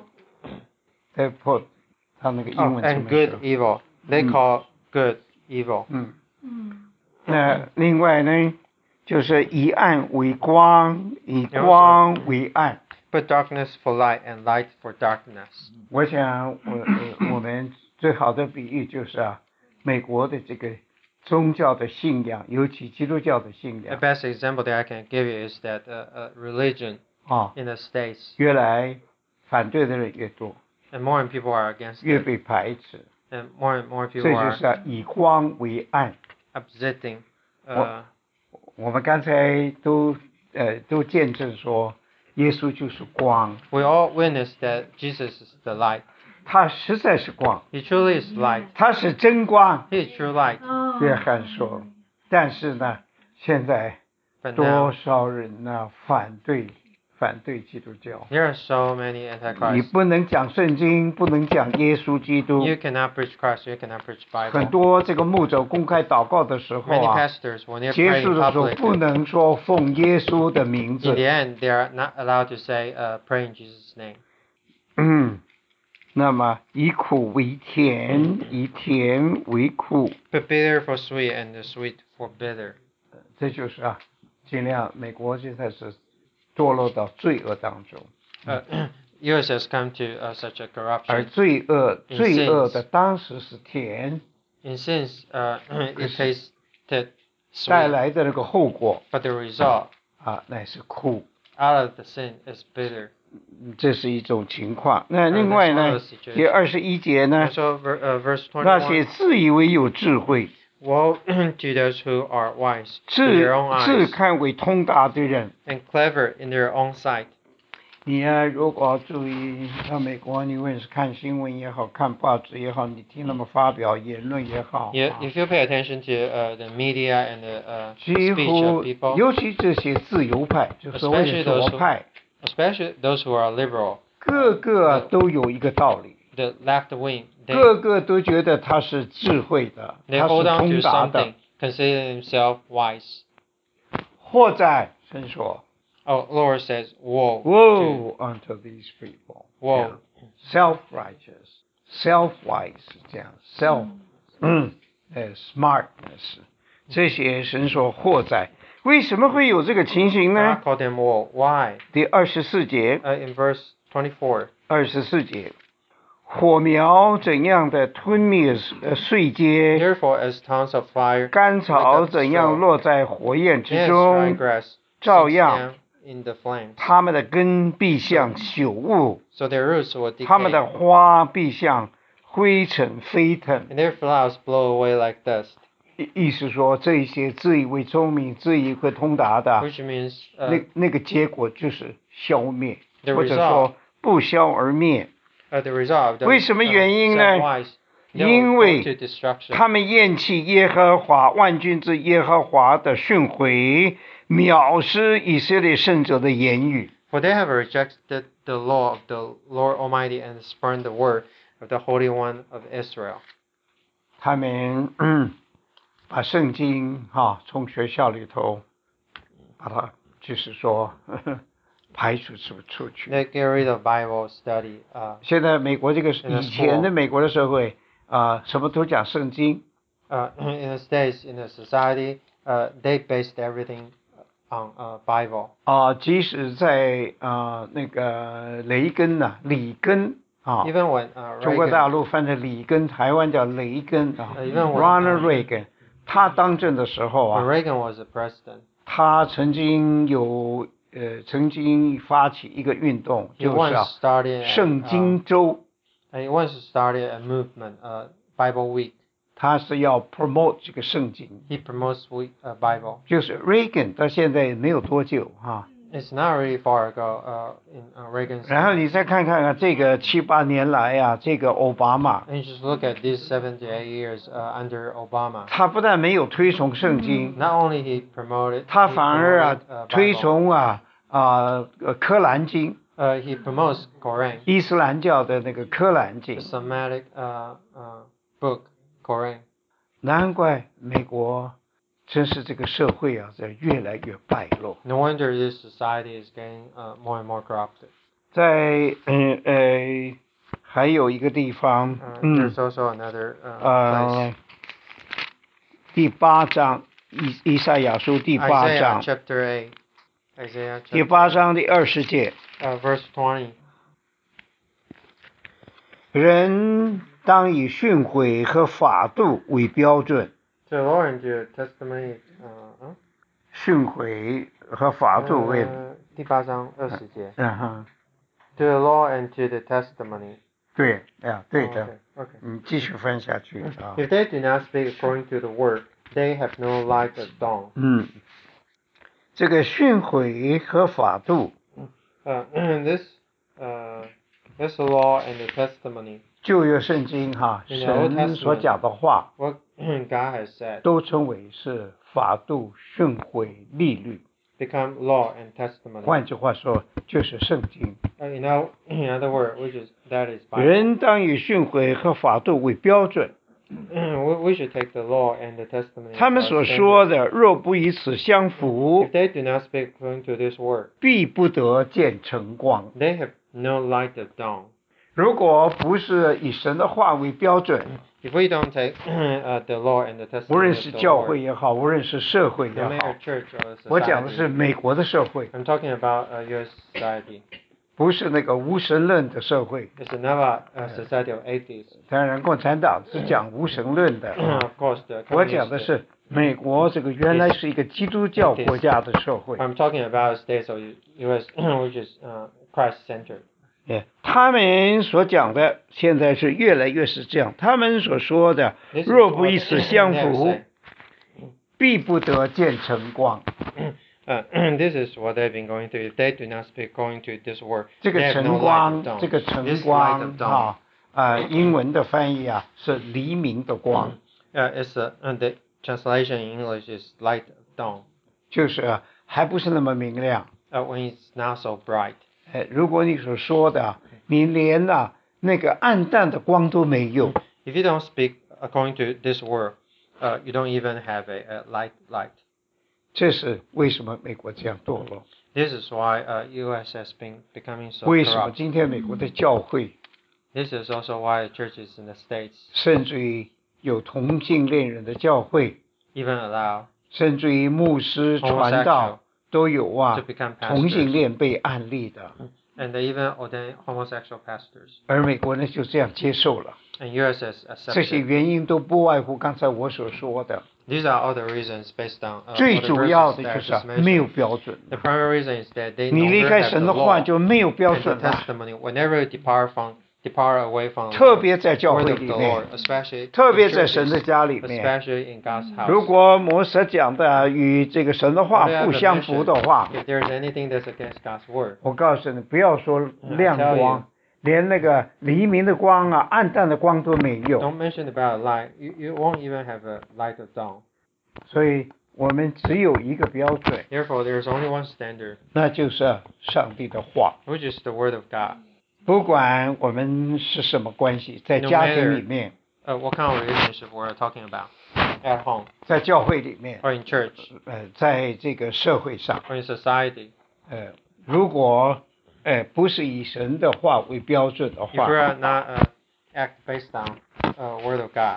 they put 他那个英 Oh, 文怎 and 么 good 说？ evil. They Mm. call good evil. 嗯，那另外呢，就是以暗为光，以光为暗。 Put darkness for light and light for darkness. 我想我呃我们最好的比喻就是啊，美国的这个宗教的信仰，尤其基督教的信 The 仰 best example that I can give you is that uh, uh, religion 啊， in the States, 越来反对的人越多， and more and people are against 越 it, 被排斥。 and more and more 这 people 就 are 是啊，以光为暗。 upsetting. Uh, 我们刚才都呃都见证说，耶稣就是光， we all witness that Jesus is the light. 他实在是光， He truly is light. 他是真光。 He is true light. 约翰说，但是呢，现在 But 多 now 少人呢反对反对基督教？ there are so many 你 antichrists. 不能讲圣经，不能讲耶稣基督 You。cannot preach Christ. You cannot preach 很 Bible. 多这个牧者公开祷告的时候 Many 啊， pastors, when they're 结 praying 束 in 的时候 public, 不能说奉耶稣的名 in the 字。 end, they are not allowed to say, uh, pray in Jesus' name. 嗯，那么以苦为甜，以甜为苦， Put bitter for sweet and the sweet for bitter. 这就是啊，尽量美国现在是堕落到罪恶当中， Uh, U S has come to uh, such a 而 corruption. 罪恶 In 罪恶 sins 的当时是甜， In since uh, it Yes. tasted 带 sweet, 来的那个后果 but the result 啊，乃是苦， out of the sin is bitter. 这是一种情况。那 Uh, 另 that's 外 one 呢 of the，situations. 第二十一节呢， Also, ver, uh, verse 那些 twenty-one. 自以为有智慧、 Woe to those who are wise in 自 their own 自 eyes 看为通达的人。 and clever in their own sight. 你呀、如果注意到美国，你无论是看新闻也好，看报纸也好，你听他们发表言论也好， You, 啊 if you pay attention to uh, the media and the uh, 几 speech 乎 of people, 尤其这些自由派，就所谓 especially 的 those 左 who, 派， especially those who are liberal, 个个都有一个道理， the left wing, they, 个个都觉得他是智慧的， they 他 hold 是 on 通 to 达 something, 的， consider themselves wise. 或在神说 Oh, Lord says, woe to, ，Woe unto these people， woe. self righteous，self wise 这样，self 嗯，呃，smartness， 这些神所祸灾。为什么会有这个情形呢？ God called them woe. Why? 第二十四节， Uh, in verse twenty-four. 二十四节，火苗怎样的吞灭呃碎秸， Therefore, as tongues of fire 干 lick 草 up 怎样 straw, 落在火焰之 and as dry 中， grass 照 sinks 样 down in the flames. 他们的根必像朽物， So their roots will 他们的 decay, 花必像灰尘飞腾。 and their flowers blow away like dust. 意意思说，这些自以为聪明、自以为通达的， Which means 那 uh, 那个结果就是消灭， the 或者 result, 说不消而灭。 uh, the result of the 为什么原因呢？ uh, wise, they 因 will 为 go to destruction. 他们厌弃耶和华万军之耶和华的训诲，藐视以色列圣者的言语。 For they have rejected the law of the Lord Almighty and spurned the word of the Holy One of Israel. 他们嗯把圣经哈、从学校里头把它就是说呵呵排除出出去。 They get rid of Bible study. Uh, 现在美国这个 In the 以前的 school. 美国的社会啊、什么都讲圣经 uh, in the States, in the society, uh, they based everything on uh, Bible. 啊、即使在啊、那个雷根呐、里根啊， Even when uh, 中国大 Reagan, 陆翻成里根，台湾叫雷根啊 Uh, even when, ，Ronald uh, Reagan， 他当政的时候 when 啊， Reagan was the president, 他曾经有呃曾经发起一个运动， he 就是 once 啊 started, 圣 uh, 经周， he once started a movement, uh, Bible Week. 他是要 promote 这个圣经， He promotes week, uh, Bible. 就是 Reagan 到现在也没有多久哈、 It's not really far ago uh, in uh, Reagan's 然后 time. 你再看看啊，这个七八年来啊，这个奥巴马， And you just look at these seven to eight years uh, under Obama. 他不但没有推崇圣经， Not only he promoted, 他 he 反而啊 promoted uh, 推 Bible, 崇啊啊呃柯兰经， uh, he promotes Quran, 伊斯兰教的那个柯兰 the 经， Semitic uh, uh, book, Quran. 难怪美国真是这个社会啊在越来越败落。 No wonder this society is getting uh, more and more corrupted. 在嗯呃还有一个地方， Uh, 嗯 there's also another uh, place. 呃第八章以以赛亚书第八 Isaiah 章 chapter eight. Isaiah 第 chapter 八 eight, 章第二十节， uh, verse twenty. 人当以训诲和法度为标准。 To the Lord and to your testimony. Uh, huh? 训诲和法度为， uh, 第八章二十节. 嗯哼， To the law and to the testimony. 对呀，对 Oh, 的， okay, okay. 你继续翻下去啊。 If they do not speak according to the word, they have no light at dawn. 嗯，这个训诲和法度 Uh, this, uh, this law and the testimony, 旧约圣经哈， In the Old 神所 Testament 讲的话 what God has said, 都称为是法度、训诲、律律。 become law and testimony. 换句话说，就是圣经。 Uh, in, our, in other words, which is that is Bible. 人当以训诲和法度为标准。 we, we should take the law and the testimony. 他们 as 所 our 说 standard. 的，若不以此相符 If，they do not speak according to this word, 必不得见晨光。 they have no light at dawn. 如果不是以神的话为标准， If we don't take uh, the law and the 无论 testimony 是 of the 教会 Lord, 也好，无论是社会 no 也 matter 好， church or 我讲的是 society, 美国的社会， I'm talking about uh, your society. 不是那个无神论的社会。 It's another uh, society of atheists. 当然，共产党是讲无神论的啊。 Of course, the 我讲的 communist. 是美国这个原来是一个基督教国家的社会。 I'm talking about states of U S which is uh, Christ-centered. 哎，他们所讲的现在是越来越是这样。他们所说的， This is 若不 what 以此 they 相 have 符 said.， 必不得见晨光。 Uh, this is what they've been going through. If they do not speak according to this word, 这 they 个 have 晨 no light 光 of，dawn. 这个晨 This light 光 of dawn 啊，啊，英文的翻译啊是黎明的光， uh, it's a, uh, the translation in English is light of dawn. 就是啊还不是那么明亮。 Uh, when it's not so bright. 哎，如果你所说的啊，你连呐、那个暗淡的光都没有， If you don't speak according to this word, uh, you don't even have a, a light light. 这是为什么美国这样堕落？ This is why uh, U S has been becoming so 为什么 corrupt. 今天美国的教会， This is also why churches in the States, 甚至于有同性恋人的教会， even allow 甚至于牧师传道都有啊 to become 同性 pastors. 恋被案例的， And they even ordain homosexual pastors. 而美国呢就这样接受了。 And U S has 这些 accepted. 原因都不外乎刚才我所说的， These are all the reasons based on uh, 最 all the 主要 verses 的 that 就 I 是啊 just 没有 mentioned. 标准。 The primary reason is that they 你 no 离 longer 开 have 神 the 的话 law 就没有标 and the 准了， testimony. Whenever you depart from depart away from the 特 Lord, 别在教 word 会 of 里 the 面， Lord, especially 特 in 别在神的 churches, 家里面。 especially in God's house. 如果摩西讲的与这个神的话 Only I 不 have 相符 mentioned 的话， if there's anything that's against God's word, 我告诉你，不要说 I 亮 tell 光 you,， 连那个黎明的光啊、暗淡的光都没有。 don't mention about light. You, you won't even have a light of dawn. 所以我们只有一个标准， Therefore, there's only one standard, 那就是上帝的话。 which is the word of God. 不管我们是什么关系，在 No 家庭 matter 里面， Uh, what kind of relationship we're talking about? At home, 在教会里面， or in church, 呃，在这个社会上， or in society. 呃，如果呃不是以神的话为标准的 If we 话， are not uh, act based on uh, word of God,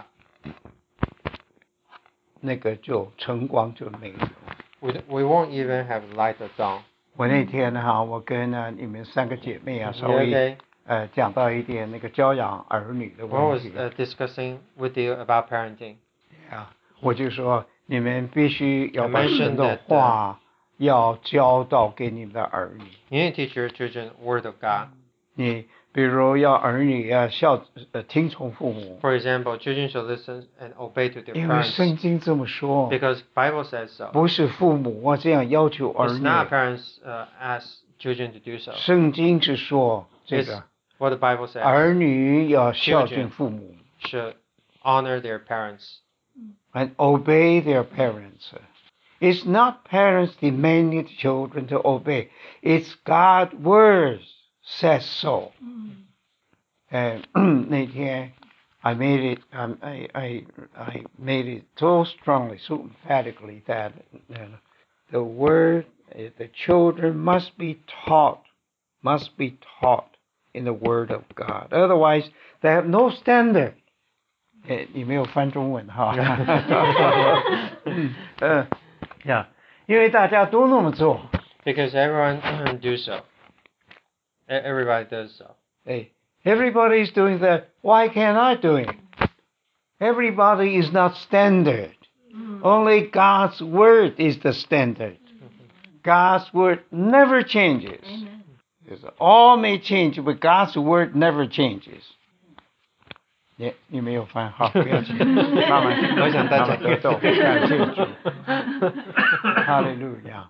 那个就晨光就没有。 we, we won't even have light of dawn. 我那天哈，我跟呢你们三个姐妹啊， The 稍 other 微 day, 呃讲到一点那个教养儿女的 I 问 was 题 uh, discussing with you about parenting. 啊，我就说你们必须要 I 把 mentioned 神的 that, uh, 话要教导给你们的儿女。 You need to teach your children word of God. 你比如要儿女要孝呃听从父母， For example, children should listen and obey to their 因为 parents 圣经这么说， because Bible says so. 不是父母啊这样要求儿 It's 女， not parents uh, ask children to do so. 圣经是说这 It's 个 what the Bible says. 儿女要孝敬父母 Should honor their parents. and obey their parents. It's not parents demanding children to obey. It's God's words says so. 呃，那天 I made it, um, I, I, I made it so strongly, so emphatically that uh, the word, uh, the children must be taught, must be taught in the word of God. Otherwise, they have no standard. 呃，你没有翻中文哈？嗯呃呀，因为大家都那么做。 Because everyone do so. E- Everybody does so. Hey, everybody is doing that. Why can't I do it? Everybody is not standard. Only God's word is the standard. God's word never changes. Yes, all may change, but God's word never changes. 你你没有翻好，不要紧，慢慢我想大家慢慢得到，感谢主。Hallelujah.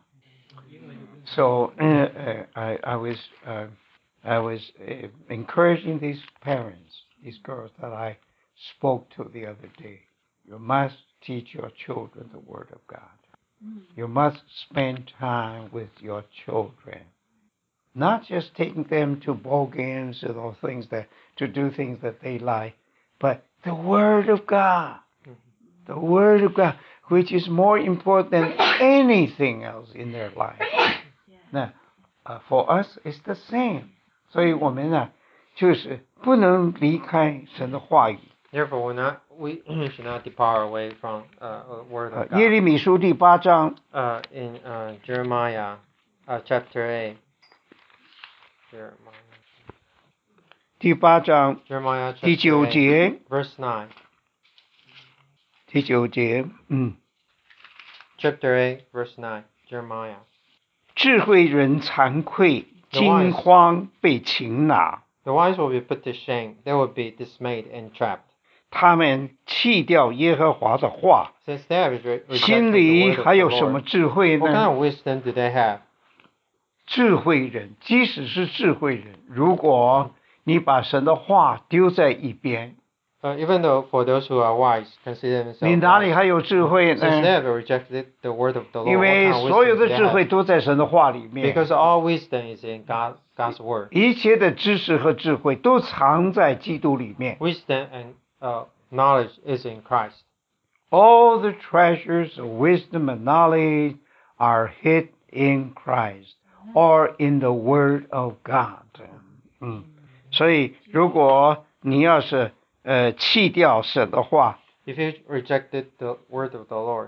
So uh, uh, I, I was uh, I was uh, encouraging these parents, these girls that I spoke to the other day. You must teach your children the Word of God. You must spend time with your children, not just taking them to ball games or those things that to do things that they like, but the Word of God, the Word of God, which is more important than anything else in their life. Now, uh, for us, it's the same. 所以我们呢，就是不能离开神的话语。 Therefore, we're not, we should not depart away from uh, a word 呃 of 耶 God. 利米书第八章 Uh, in uh, Jeremiah uh, chapter eight. Jeremiah. 第八章 Jeremiah 第 chapter 九 eight, 节， verse nine. 第九节，嗯， Chapter eight, verse nine. Jeremiah. 智慧人惭愧，惊慌被擒拿， The wise will be put to shame. They will be dismayed and trapped. 他们弃掉耶和华的话， Since they have re- rejected 心 the 里 word of 还 the 有什么 Lord, 智慧 what kind 呢？ of wisdom do they have? 智慧人，即使是智慧人，如果你把神的话丢在一边， Uh, even though for those who are wise, consider 你 themselves 哪里 wise, 还有智慧 since they 呢？ have rejected the word of the 因 Lord, what 为 kind of 所有 wisdom 的 do they 智慧 have? 都在神的话里面， Because all wisdom is in God, God's word. 一切的知识和智慧都藏在基督里面。 Wisdom and uh, knowledge is in Christ. All the treasures of wisdom and knowledge are hid in Christ or in the Word of God. 嗯，所以如果你要是呃弃掉神的话， If you rejected the word of the Lord,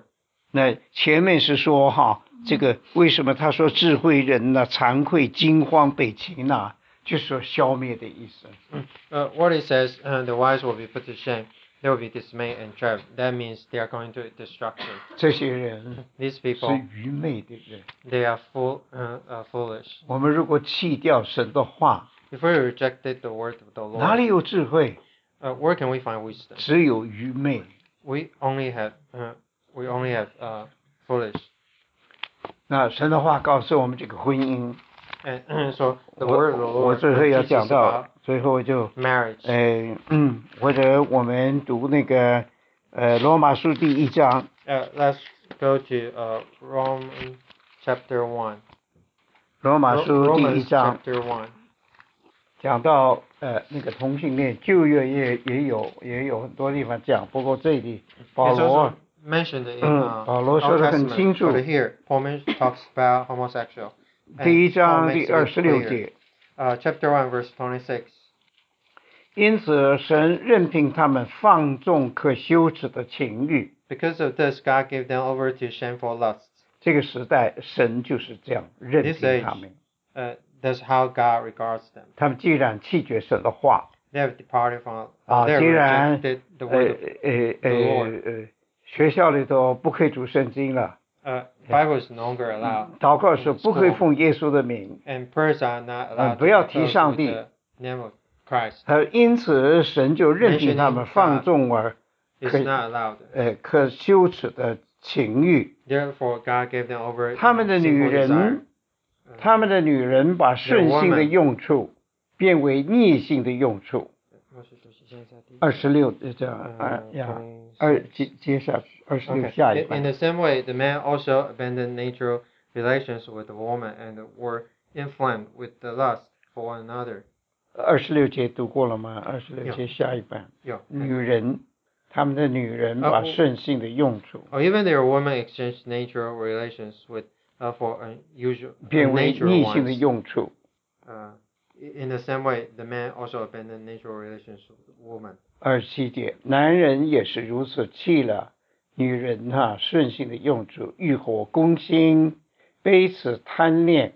那前面是说哈，这个为什么他说智慧人呢，惭愧、惊慌、被擒呢？就是说消灭的意思。 Uh, what it says, uh, the wise will be put to shame. They will be dismayed and trapped. That means they are going to destruction. 这些人 These 是 people, 愚昧的人。 they are full, uh, uh, foolish. 我们如果弃掉神的话， If we rejected the word of the 哪里 Lord, 有智慧？ uh, where can we find wisdom? 只有愚昧。 We only have, uh, we only have uh, foolish. 那神的话告诉我们这个婚姻， And so the 我 word of the 我 Lord 最后要 teaches 讲到 about 最后就 marriage. 呃嗯，或者我们读那个呃罗马书第一章， Uh, let's go to uh, Romans chapter one. 罗马 Ro- 书第一 Romans 章 chapter one. 讲到呃那个同性恋，旧约也也有也有很多地方讲，不过这里保 It's 罗 also mentioned in 嗯 uh, 保罗 Old 说的很清 Testament, 楚 but，here Paul men- talks about homosexual. 第一 And Paul 章 makes 第 it 二十六 clear. 节， Uh, chapter one, verse twenty-six. 因此神任凭他们放纵可羞耻的情欲。 Because of this, God gave them over to shameful lusts. 这个时代神就是这样任 This 凭 age, 他们， uh, that's how God regards them. 他们既然弃绝神的话 They have departed from, 啊， uh, they 既 have 然 rejected the 呃 word of 呃 the 呃 Lord. 呃学校里头不可以读圣经了， Uh, Bible is no longer allowed. 祷告时 in 不可以 school. 奉耶稣的名， And prayers are not 呃 allowed 不 to 要 be 提 closed 上 with 帝， the name of Christ. 呃因此神就任凭他们 Mentioning 放 God 纵而 is 可 not allowed. 呃可羞耻的情欲。 Therefore, God gave them over 他们 in 的女 sinful desire. 人， Uh, 他们的女人把顺性的 woman 用处变为逆性的用处。二十六这样二呀，二接接下去二十六 Okay. 下一 In, in 半。 the same way, the man also abandoned natural relations with the woman and were inflamed with the lust for one another. 二十六节读过了吗？二十六有节下一半。 有女人，他们的女人呃我把顺性的用处 Or even their women exchanged natural relations with uh, for unusual 变为 unnatural 逆性的 ones. 用处。 Uh, in the same way, the man also abandoned natural relations with the woman. 二十七节，男人也是如此，弃了女人哈、顺性的用处，欲火攻心，彼此贪恋。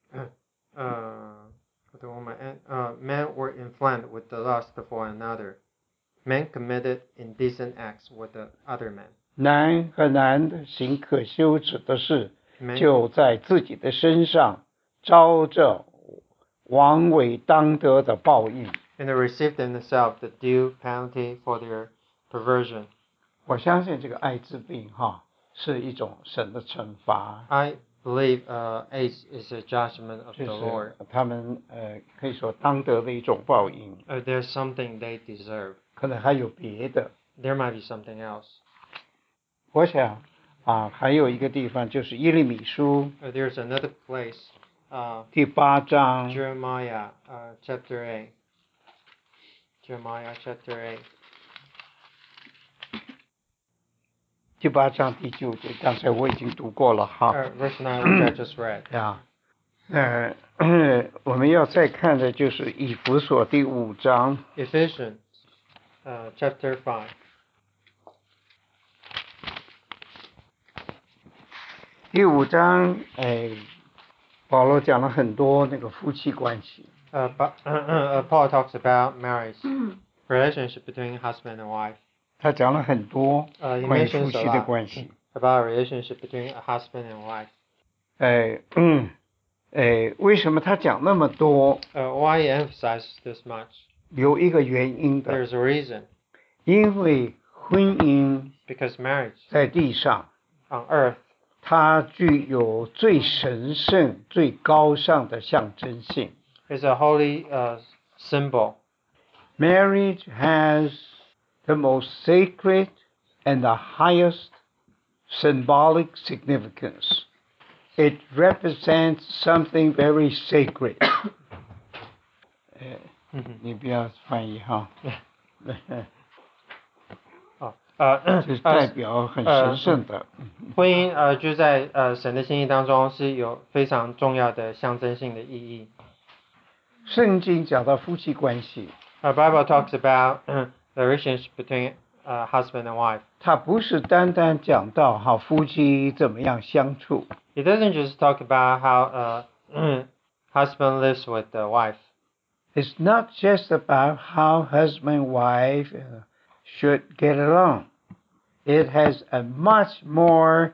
Uh, with the woman and uh, men were inflamed with the lust for another. Men committed indecent acts with the other men. 男和男的行可羞耻的事， Men 就在自己的身上招着王伟当得的报应。 and they received in themselves the due penalty for their perversion. 我相信这个艾滋病哈是一种神的惩罚， I believe uh, AIDS is a judgment of 就 the Lord. 是他们呃可以说当得的一种报应， Uh, there's something they deserve. 可能还有别的。 There might be something else. 我想啊，还有一个地方就是耶利米书 Uh, there's another place, uh, 第八章 Jeremiah uh, chapter eight. Jeremiah chapter eight. 第八章第九节，刚才我已经读过了哈。 Uh, verse nine, which I just read. 呀，呃，我们要再看的就是以弗所第五章。 Ephesians uh, chapter five. 第五章，哎，保罗讲了很多那个夫妻关系。 Uh, but, uh, Paul talks about marriage, relationship between husband and wife. 他讲了很多 Uh, he 关于 mentions 夫 a 妻的 lot 关系。 about a relationship between a husband and wife. 哎，嗯，哎，为什么他讲那么多？ Uh, why he emphasizes this much? 有一个原因的， There's a reason. 因为婚姻 Because marriage 在地上， on earth 它具有最神圣、最高尚的象征性。 is a holy uh, symbol. Marriage has the most sacred and the highest symbolic significance. It represents something very sacred. 呃，你不要翻译哈。 哦，呃， 就是代表很神圣的。 婚姻呃就在呃神的心意当中是有非常重要的象征性的意义。 圣经讲到夫妻关系， Uh, Bible talks about uh, the relationship between uh, husband and wife. 他不是单单讲到好夫妻怎么样相处， He doesn't just talk about how uh, husband lives with the wife. It's not just about how husband and wife uh, should get along. It has a much more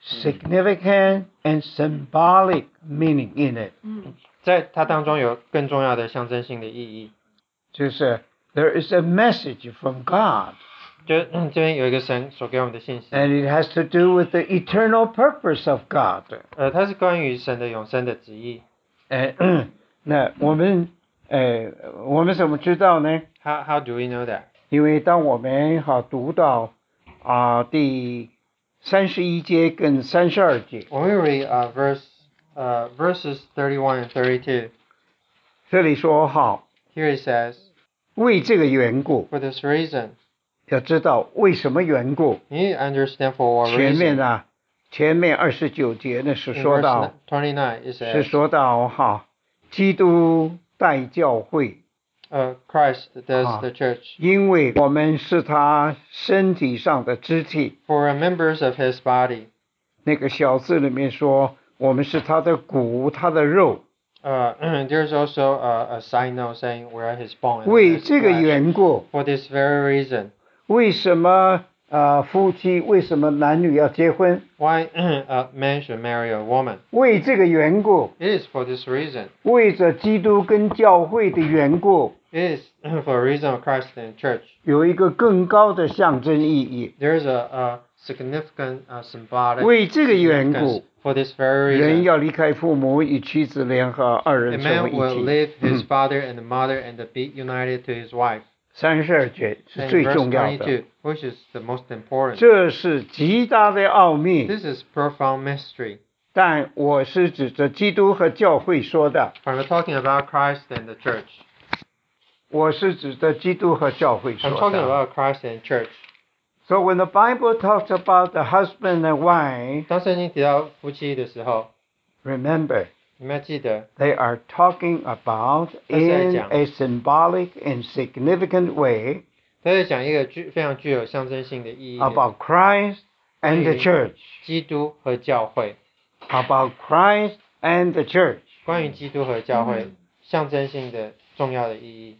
significant and symbolic meaning in it. 在它当中有更重要的象征性的意义， 就是 there is a message from God, 就这边有一个神所给我们的信息， and it has to do with the eternal purpose of God. 呃，它是关于神的永生的旨意。 呃，那我们呃，我们怎么知道呢？ How how do we know that? 因为当我们好读到啊、第三十一节跟三十二节， When we read uh, verse uh, verses thirty-one and thirty-two, 这里说好， here it says, 为这个缘故， "For this reason," 要知道为什么缘故。 you need to understand for what 前面 reason. 啊，前面二十九节呢是 In 说 verse 到， twenty-nine, it 是 says, 说到哈，基督带教会， uh, "Christ does Ah. the church, 因为我们是他身体上的肢体。 for we're members of His body." 那个小字里面说，我们是他的骨，他的肉。 Uh, there's also a, a side note saying we're His bone. and 为 His 这个 flesh. 缘故， For this very reason, 为什么呃夫妻为什么男女要结婚？ why a man should marry a woman? 为这个缘故， It is for this reason. 为着基督跟教会的缘故， It is for a reason of Christ and church. 有一个更高的象征意义。 There is a, a significant uh, symbolic 为这个缘故， significance for this very 人 reason. 要离开父母，与妻子联合，二 A 人成 man 为 will 一体。 leave his 嗯 father and mother and be united to his wife. 三十二节是 And 最 verse 重要的， twenty-two, which is the most important. 这是极大的奥秘。 This is profound mystery. 但我是指着基督和教会说的， When we're talking about Christ and the church, 我是指着基督和教会 I'm 说 talking 的。 about Christ and church. So when the Bible talks about the husband and wife, 当圣经提到夫妻的时候， remember 你们要记得， they are talking about 他是在 in 讲 a symbolic and significant way 他在讲一个具非常具有象征性的意义的 about Christ and the church. 基督和教会， About Christ and the church. 关于基督和教会象征性的重要的意义。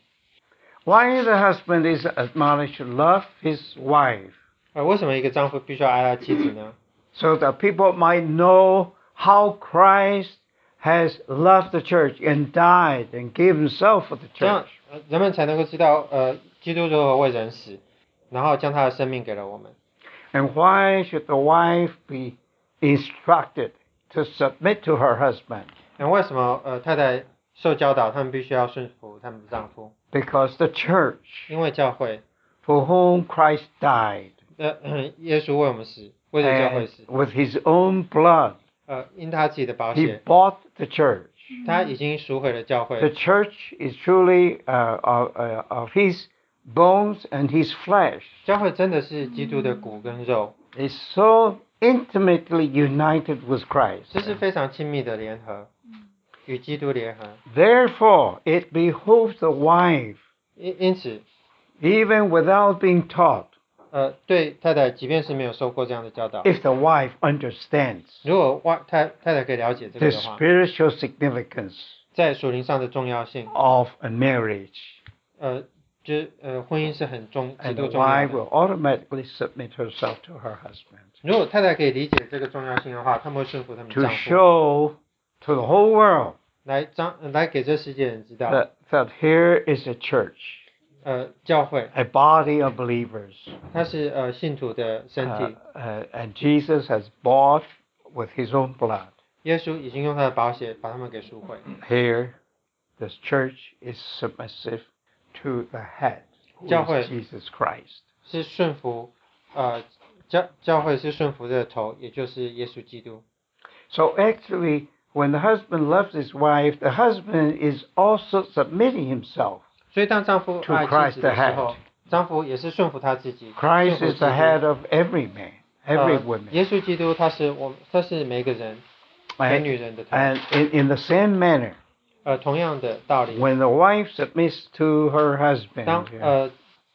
Why the husband is admonished to love his wife, 呃，为什么一个丈夫必须要爱他妻子呢？ so that people might know how Christ has loved the church and died and gave himself for the 这样 church. 呃人们才能够知道，呃，基督如何为人死，然后将他的生命给了我们。 And why should the wife be instructed to submit to her husband? 那为什么呃太太受教导，他们必须要顺服他们的丈夫？ Because the church, 因为教会， for whom Christ died, 呃，耶稣为我们死，为了教会 and 死， with his own blood, 呃，因他自己的宝 he 血， bought the church. 他已经赎回了教 The 会。 church is truly uh, of, uh, of his bones and his flesh. 教会真的是基督的骨跟肉， It's so intimately united with Christ. 这是非常亲密的联合，与基督联合。 Therefore, it behooves the wife, 因因此， even without being taught, 呃，对太太，即便是没有受过这样的教导， if the wife understands 如果外太太太可以了解这 the 个的话， spiritual significance 在属灵上的重要性， of a marriage, 呃，就是呃，婚姻是很重、极 and 度 the 重要 wife 的。 will automatically submit herself to her husband. 如果太太可以理解这个重要性的话，他们会顺服他们 To 丈夫， show to the whole world 来彰来给这世界人知道， that, that here is a church, 呃，教会 a body of believers, 它是呃信徒的身 uh, 体， uh, and Jesus has bought with his own blood. 耶稣已经用他的宝血把他们给赎回。 Here, this church is submissive to the head, who 教会 is Jesus Christ. 是顺服，呃，教教会是顺服的头，也就是耶稣基督。 So actually, when the husband loves his wife, the husband is also submitting himself. 所以当丈夫 To 爱 Christ 妻子的 the 时候 head.， 丈夫也是顺服他自己。 Christ 顺服 is the 基督 head of every man, every 呃 woman. 耶稣基督他是我，他是每个人，每 And, 女人的头。 and in, in the same manner, 呃，同样的道理， when the wife submits to her 当 husband, 呃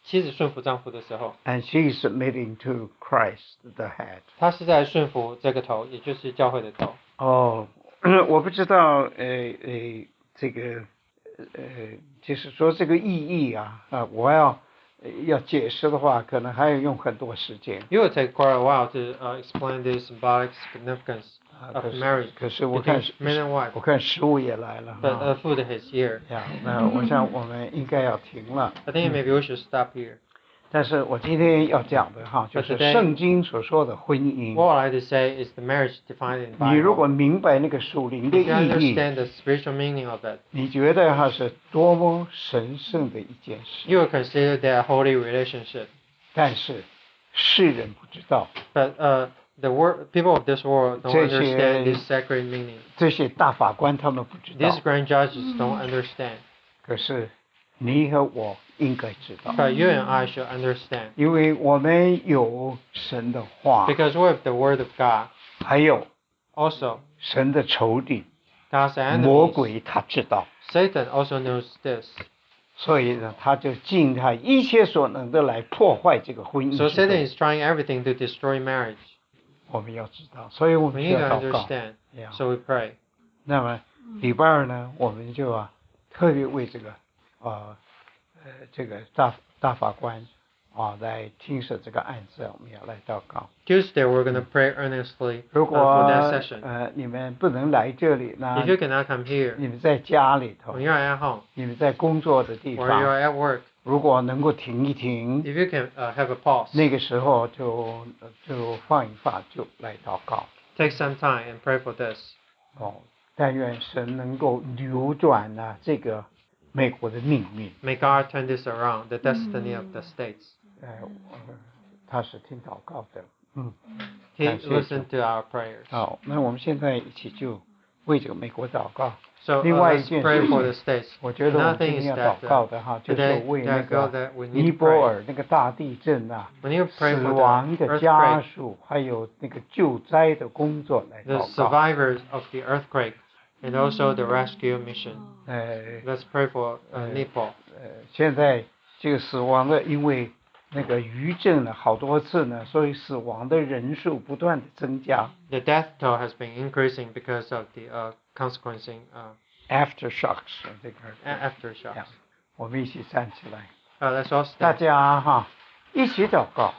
妻子顺服丈夫的时候， and she is submitting to Christ, the head. 她是在顺服这个头，也就是教会的头。 哦，我不知道，呃呃，这个，呃，就是说这个意义啊，啊，我要要解释的话，可能还要用很多时间。 It will take quite a while to uh, explain the symbolic significance 啊， of 可是 marriage 可是我 between 看 man and wife. 我看食物也来了 But 哈 uh, food is here. 呀，那我想我们应该要停了。 I think maybe we should stop here. 但是我今天要讲的哈，就 But 是 today, 圣经所说的婚姻。 what I like to say is the marriage defined in the 你如果 Bible. 明白那个属灵的 If you 意义， understand the spiritual meaning of it, 你觉得它是多么神圣的一件事。 you will consider that a holy relationship. 但是世人不知道， But uh, the wor- people of this world don't 这些 understand this sacred meaning. 这些大法官他们不知 These 道， grand judges don't understand. 可是你和我应该知道， But you and I should understand. 因为我们有神的话， Because we have the word of God. 还有 Also, 神的仇敌 God's 魔 enemies, 鬼，他知道， Satan also knows this. 所以呢，他就尽他一切所能的来破坏这个婚姻 So 制 Satan 度。 is trying everything to destroy marriage. 我们要知道，所以我 We 们需 need 要 to 祷告。 understand. Yeah. So we pray. 那么礼拜二呢，我们就啊特别为这个啊呃这个大大法官啊来听审这个案子，我们要来祷告。 Tuesday, we're going to pray earnestly 如 uh, 果 for that session. 呃你们不能来这里呢 If，you cannot come here, 你们在家里头 when， you're at home, 你们在工作的地 or you're 方， at work, 如果能够停一停， if you can uh, have a pause, 那个时候就就放一放，就来祷告。 take some time and pray for this. 哦，但愿神能够扭转呢、这个美国的命运。 May God turn this around, the destiny of the states. 呃，呃他是听祷告的，嗯， He 感谢主。 listen to our prayers. 好，那我们现在一起就为这个美国祷告。 So uh, 另外一 let's 件 pray 事 for the 情， states. 我觉得我们 Another 今 thing 天 is 要 that 祷告 uh, 的哈，就是 today 为 that 那 I feel 个 that we 尼 need to 泊 pray. 尔那个大地震啊， When you 死 pray for 亡 the 的家 earthquake, 属，还有那个救灾的工作来 the 祷告。 survivors of the earthquake, and also the rescue mission. 呃 Let's pray for uh, 呃 Nepal. 呃，现在这个死亡的，因为那个余震了好多次呢，所以死亡的人数不断的增加。 The death toll has been increasing because of the uh, consequencing uh, Aftershocks 这个 a- aftershocks. 我们一起站起来， Uh, let's all 大 stand. 家哈一起祷告。